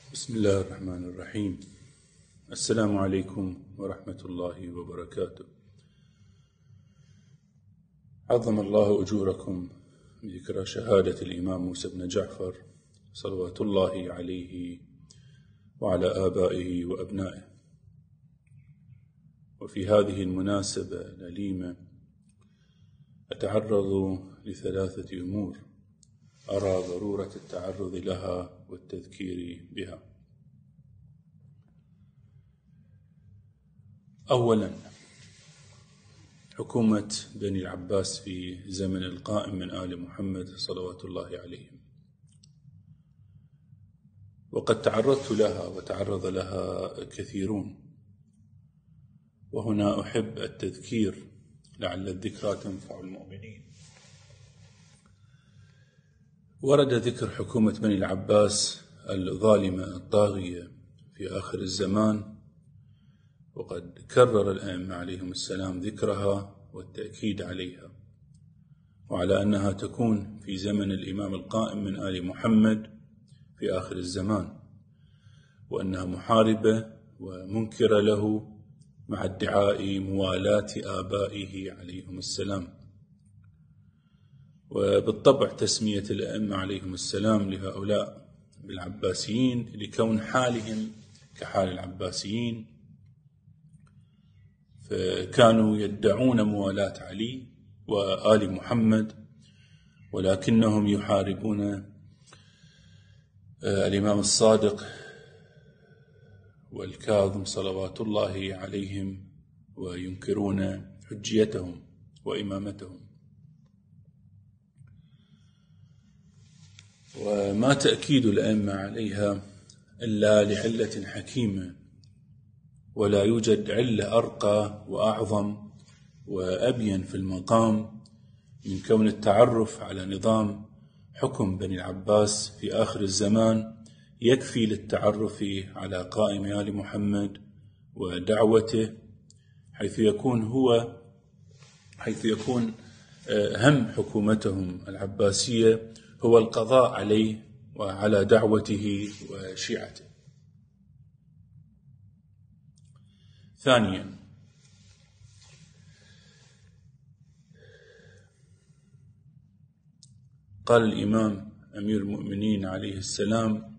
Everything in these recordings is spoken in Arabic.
بسم الله الرحمن الرحيم. السلام عليكم ورحمة الله وبركاته. عظم الله أجوركم بذكرى شهادة الإمام موسى بن جعفر صلوات الله عليه وعلى آبائه وأبنائه. وفي هذه المناسبة الأليمة أتعرض لثلاثة أمور أرى ضرورة التعرض لها والتذكير بها. أولا، حكومة بني العباس في زمن القائم من آل محمد صلوات الله عليهم، وقد تعرضت لها وتعرض لها كثيرون، وهنا أحب التذكير لعل الذكرى تنفع المؤمنين. ورد ذكر حكومة بني العباس الظالمة الطاغية في آخر الزمان، وقد كرر الأئمة عليهم السلام ذكرها والتأكيد عليها، وعلى أنها تكون في زمن الإمام القائم من آل محمد في آخر الزمان، وأنها محاربة ومنكرة له مع ادعاء موالاة آبائه عليهم السلام. وبالطبع تسمية الأئمة عليهم السلام لهؤلاء بالعباسيين لكون حالهم كحال العباسيين، فكانوا يدعون موالاة علي وآل محمد، ولكنهم يحاربون الإمام الصادق والكاظم صلوات الله عليهم، وينكرون حجيتهم وإمامتهم. وما تأكيد الأئمة عليها إلا لعلة حكيمة، ولا يوجد علة أرقى وأعظم وأبين في المقام من كون التعرف على نظام حكم بني العباس في آخر الزمان يكفي للتعرف على قائم آل محمد ودعوته، حيث يكون هم حكومتهم العباسية هو القضاء عليه وعلى دعوته وشيعته. ثانيا، قال الإمام أمير المؤمنين عليه السلام: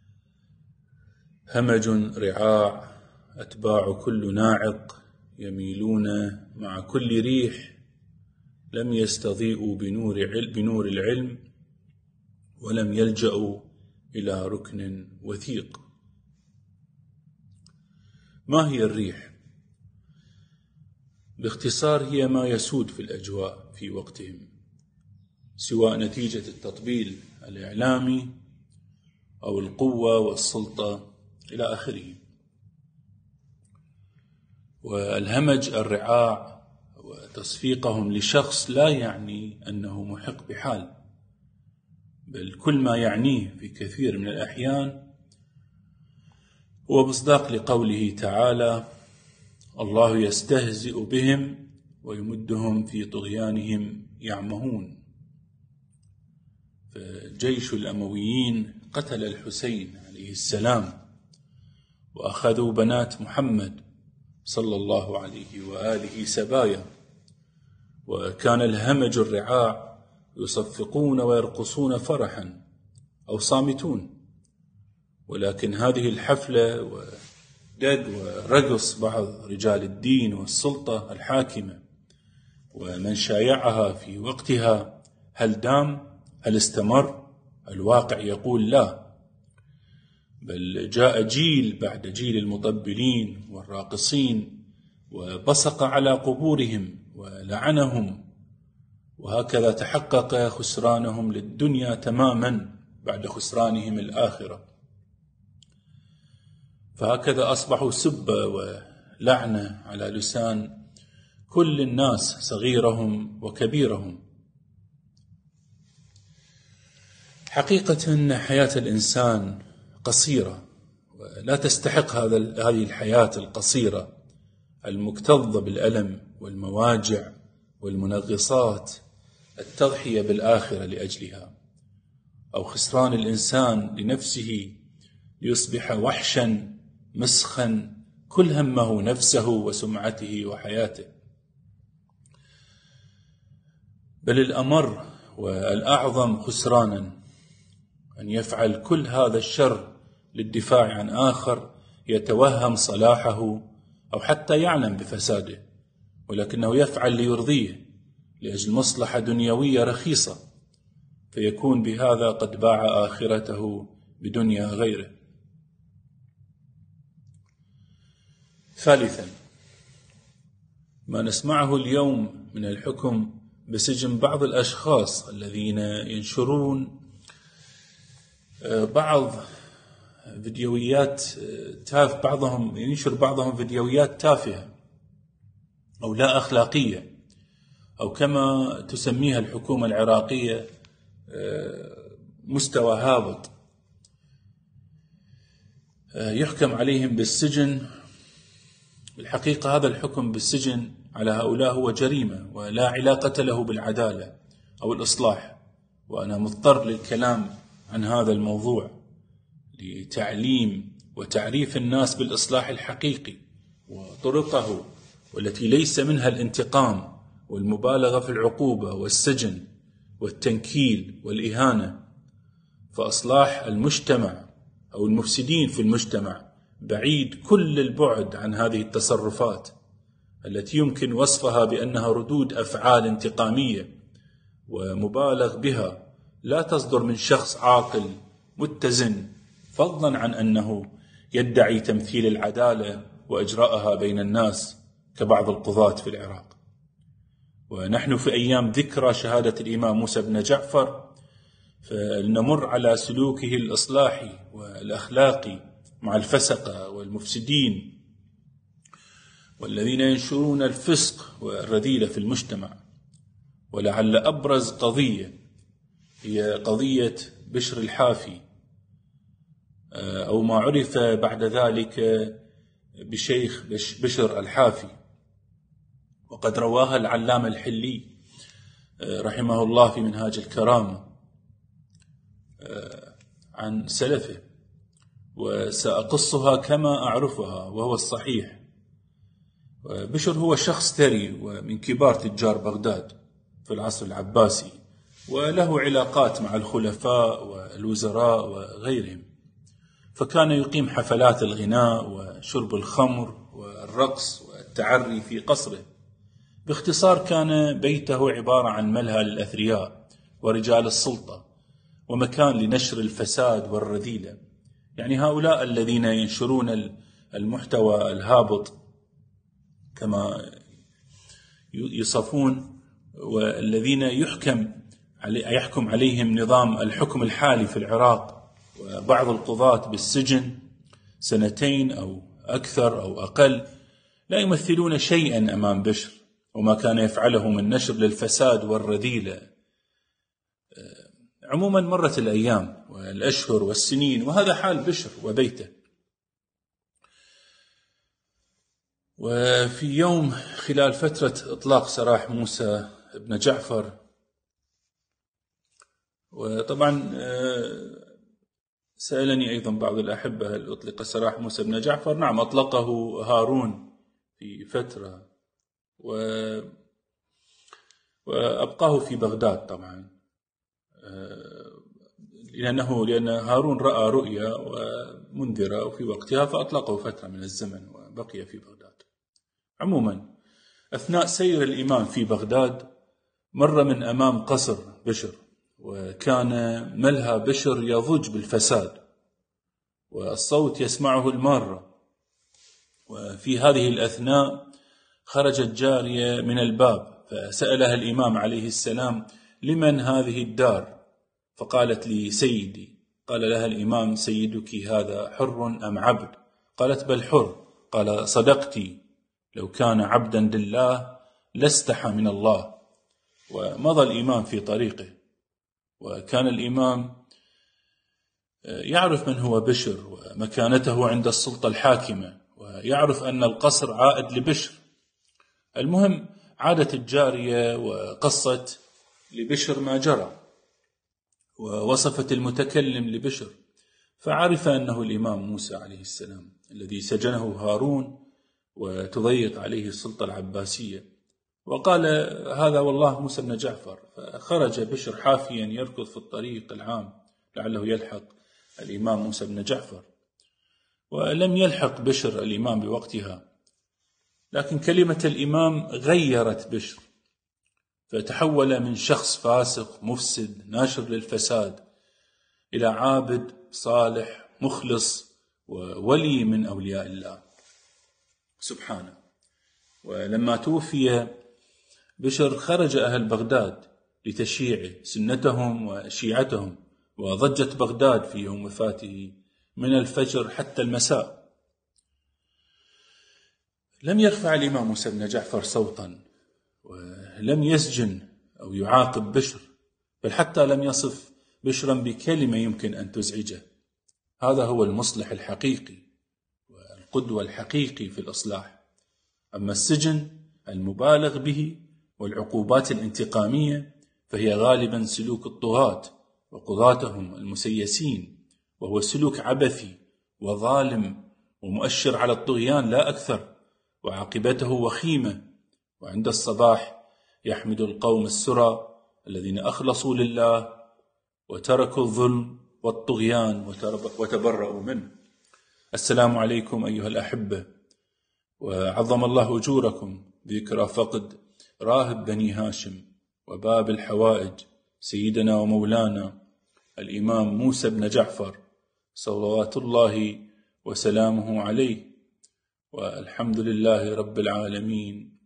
همج رعاع أتباع كل ناعق، يميلون مع كل ريح، لم يستضيئوا بنور العلم، ولم يلجأوا إلى ركن وثيق. ما هي الريح؟ باختصار هي ما يسود في الأجواء في وقتهم، سواء نتيجة التطبيل الإعلامي أو القوة والسلطة إلى آخره. والهمج الرعاع وتصفيقهم لشخص لا يعني أنه محق بحال، بل كل ما يعنيه في كثير من الأحيان هو مصداق لقوله تعالى: الله يستهزئ بهم ويمدهم في طغيانهم يعمهون. فجيش الأمويين قتل الحسين عليه السلام، وأخذوا بنات محمد صلى الله عليه وآله سبايا، وكان الهمج الرعاع يصفقون ويرقصون فرحا أو صامتون، ولكن هذه الحفلة ودق ورقص بعض رجال الدين والسلطة الحاكمة ومن شايعها في وقتها، هل دام؟ هل استمر؟ الواقع يقول لا، بل جاء جيل بعد جيل المطبلين والراقصين وبصق على قبورهم ولعنهم، وهكذا تحقق خسرانهم للدنيا تماما بعد خسرانهم الآخرة. فهكذا أصبحوا سبة ولعنة على لسان كل الناس صغيرهم وكبيرهم. حقيقة حياة الإنسان قصيرة، ولا تستحق هذه الحياة القصيرة المكتظة بالألم والمواجع والمنغصات التضحية بالآخرة لأجلها، أو خسران الإنسان لنفسه ليصبح وحشا مسخا كل همه نفسه وسمعته وحياته. بل الأمر والأعظم خسرانا أن يفعل كل هذا الشر للدفاع عن آخر يتوهم صلاحه أو حتى يعلم بفساده، ولكنه يفعل ليرضيه لأجل مصلحة دنيوية رخيصة، فيكون بهذا قد باع آخرته بدنيا غيره. ثالثا، ما نسمعه اليوم من الحكم بسجن بعض الأشخاص الذين ينشرون بعض فيديوهات بعضهم ينشر بعضهم فيديوهات تافهة أو لا أخلاقية، أو كما تسميها الحكومة العراقية مستوى هابط، يحكم عليهم بالسجن. بالحقيقة هذا الحكم بالسجن على هؤلاء هو جريمة ولا علاقة له بالعدالة أو الإصلاح، وأنا مضطر للكلام عن هذا الموضوع لتعليم وتعريف الناس بالإصلاح الحقيقي وطرقه، والتي ليس منها الانتقام والمبالغة في العقوبة والسجن والتنكيل والإهانة. فإصلاح المجتمع أو المفسدين في المجتمع بعيد كل البعد عن هذه التصرفات التي يمكن وصفها بأنها ردود أفعال انتقامية ومبالغ بها، لا تصدر من شخص عاقل متزن، فضلا عن أنه يدعي تمثيل العدالة وإجراءها بين الناس كبعض القضاة في العراق. ونحن في أيام ذكرى شهادة الإمام موسى بن جعفر، فلنمر على سلوكه الإصلاحي والأخلاقي مع الفسقة والمفسدين والذين ينشرون الفسق والرذيلة في المجتمع. ولعل أبرز قضية هي قضية بشر الحافي، أو ما عرف بعد ذلك بشيخ بشر الحافي، وقد رواها العلامة الحلي رحمه الله في منهاج الكرامة عن سلفه، وسأقصها كما أعرفها وهو الصحيح. بشر هو شخص ثري ومن كبار تجار بغداد في العصر العباسي، وله علاقات مع الخلفاء والوزراء وغيرهم، فكان يقيم حفلات الغناء وشرب الخمر والرقص والتعري في قصره. باختصار كان بيته عبارة عن ملهى للأثرياء ورجال السلطة ومكان لنشر الفساد والرذيلة. يعني هؤلاء الذين ينشرون المحتوى الهابط كما يصفون، والذين يحكم عليهم نظام الحكم الحالي في العراق، وبعض القضاة بالسجن 2 أو أكثر أو أقل، لا يمثلون شيئا أمام بشر وما كان يفعله من نشر للفساد والرذيلة. عموما مرت الأيام والأشهر والسنين وهذا حال بشر وبيته. وفي يوم خلال فترة إطلاق سراح موسى بن جعفر، وطبعا سألني أيضا بعض الأحبة هل أطلق سراح موسى بن جعفر؟ نعم، أطلقه هارون في فترة وأبقاه في بغداد طبعا، لأن هارون رأى رؤيا ومنذرة في وقتها فأطلقه فترة من الزمن وبقي في بغداد. عموما أثناء سير الإمام في بغداد مر من أمام قصر بشر، وكان ملهى بشر يضج بالفساد والصوت يسمعه المارة. وفي هذه الأثناء خرجت جارية من الباب فسألها الإمام عليه السلام: لمن هذه الدار؟ فقالت لي: سيدي. قال لها الإمام: سيدك هذا حر أم عبد؟ قالت: بل حر. قال: صدقتي، لو كان عبدا لله لاستحى من الله. ومضى الإمام في طريقه، وكان الإمام يعرف من هو بشر ومكانته عند السلطة الحاكمة، ويعرف أن القصر عائد لبشر. المهم عادت الجارية وقصت لبشر ما جرى، ووصفت المتكلم لبشر، فعرف أنه الإمام موسى عليه السلام الذي سجنه هارون وتضيق عليه السلطة العباسية، وقال هذا والله موسى بن جعفر. فخرج بشر حافيا يركض في الطريق العام لعله يلحق الإمام موسى بن جعفر، ولم يلحق بشر الإمام بوقتها، لكن كلمة الإمام غيرت بشر، فتحول من شخص فاسق مفسد ناشر للفساد إلى عابد صالح مخلص وولي من أولياء الله سبحانه. ولما توفي بشر خرج أهل بغداد لتشييعه سنتهم وشيعتهم، وضجت بغداد في يوم وفاته من الفجر حتى المساء. لم يرفع الإمام موسى بن جعفر صوتا، ولم يسجن أو يعاقب بشر، بل حتى لم يصف بشرا بكلمة يمكن أن تزعجه. هذا هو المصلح الحقيقي والقدوة الحقيقي في الإصلاح. أما السجن المبالغ به والعقوبات الانتقامية فهي غالبا سلوك الطغاة وقضاتهم المسيسين، وهو سلوك عبثي وظالم ومؤشر على الطغيان لا أكثر، وعاقبته وخيمة. وعند الصباح يحمد القوم السرى الذين أخلصوا لله وتركوا الظلم والطغيان وتبرؤوا منه. السلام عليكم أيها الأحبة، وعظم الله أجوركم ذكرى فقد راهب بني هاشم وباب الحوائج سيدنا ومولانا الإمام موسى بن جعفر صلوات الله وسلامه عليه، والحمد لله رب العالمين.